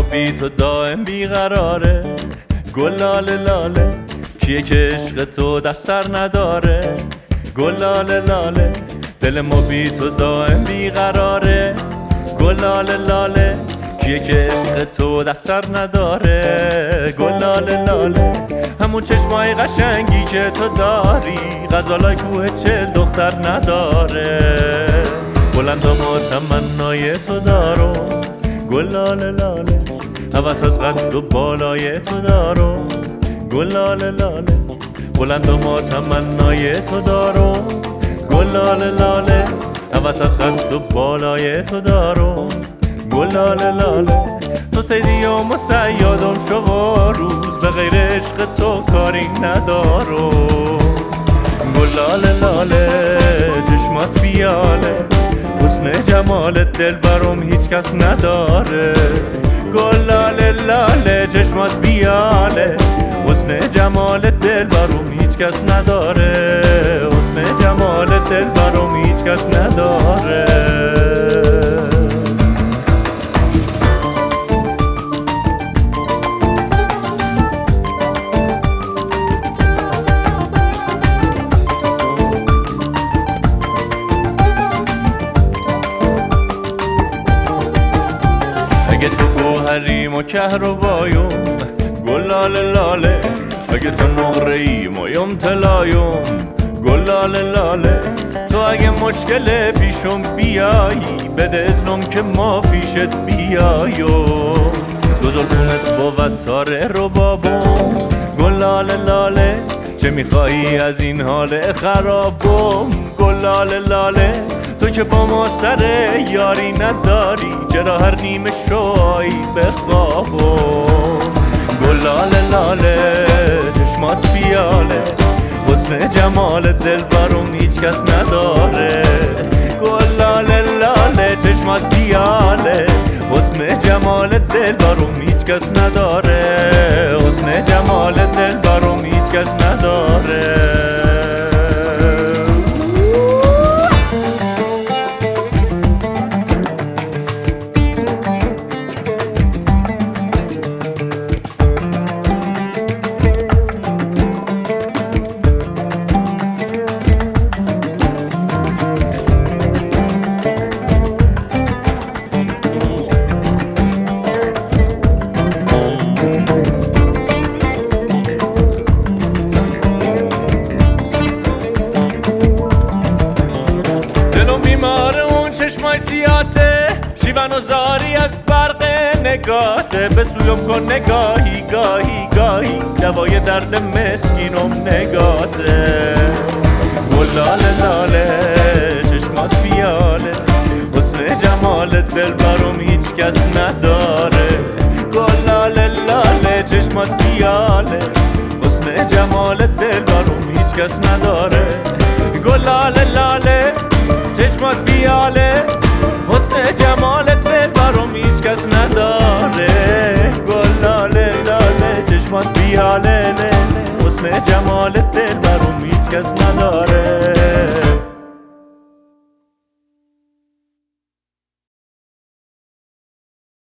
بی تو دائم بیقراره. گل لاله لاله کیه که عشق تو در سر نداره. گل لاله لاله دل ما بی تو دائم بیقراره. گل لاله لاله کیه که عشق تو در سر نداره. گل لاله لاله همون چشمای قشنگی که تو داری غزالای کوه چل دختر نداره. بلند و تمنای تو دارو گل لاله لاله، هوس از قد و بالای تو دارو گل لاله لاله. بلند و تمنای تو دارو گل لاله لاله، هوس از قد و بالای تو دارو گل لاله لاله. تو سیدی و مسیادم شو و روز به غیر عشق تو کاری ندارو. گل لاله لاله چشمات بیاله، حسن جمالت دل برام هیچ کس نداره. گل لاله لاله چشمات بیاله، حسن جمالت دل برام هیچ کس نداره. حسن جمالت دل برام هیچ کس نداره. اگه تو گوهریم و کهربایم گل لاله لاله، اگه تو نقره‌ایم و یم طلایم گل لاله لاله. تو اگه مشکل پیشم بیایی بده اذنم که ما پیشت بیاییم. دو زلفونت بود تاره ربابم گل لاله لاله، چه میخوایی از این حال خرابم گل لاله لاله. تو که با ما سر یاری نداری چرا هر نیمه شوی به خوابم. گل لاله لاله چشمات بیاله، حسن جمال دل برام هیچ کس نداره. گل لاله لاله چشمات بیاله، حسن جمال دل برام هیچ کس نداره. حسن جمال دل برام هیچ کس نداره. چشمای سیاته شیون و زاری از برق نگاته، به سویم کن نگاهی گاهی گاهی دوای درد مسکینم نگاته. گل لاله لاله چشمات بیاله، حسن جمال دل برام هیچ کس نداره. گل لاله لاله چشمات بیاله، حسن جمال دل برام هیچ کس نداره. گل لاله لاله چشمات بیاله، حسن جمالت دل برام هیچ کس نداره. گل لاله لاله چشمات بیاله، حسن جمالت دل برام هیچ کس نداره.